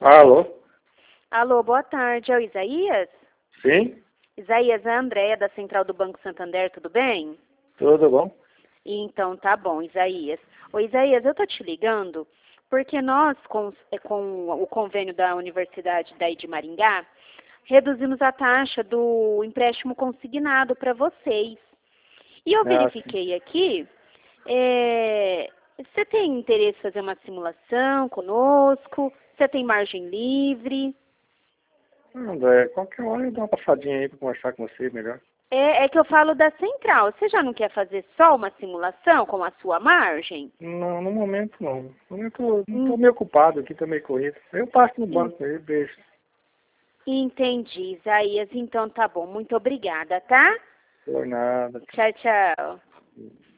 Alô? Alô, boa tarde. É o Isaías? Sim? Isaías, é a Andréia da Central do Banco Santander, tudo bem? Tudo bom? Então, tá bom, Isaías. Ô, Isaías, eu tô te ligando porque nós, com o convênio da Universidade daí de Maringá, reduzimos a taxa do empréstimo consignado para vocês. E eu Ah, sim. verifiquei aqui, você tem interesse em fazer uma simulação conosco? Você tem margem livre? André, qualquer hora eu dou uma passadinha aí pra conversar com você melhor. É que eu falo da central. Você já não quer fazer só uma simulação com a sua margem? Não, no momento não. No momento não tô En- meio ocupado aqui, tô meio corrido. Eu passo no en- banco aí, beijo. Entendi, Isaías. Então tá bom. Muito obrigada, tá? Por nada. Tchau, tchau.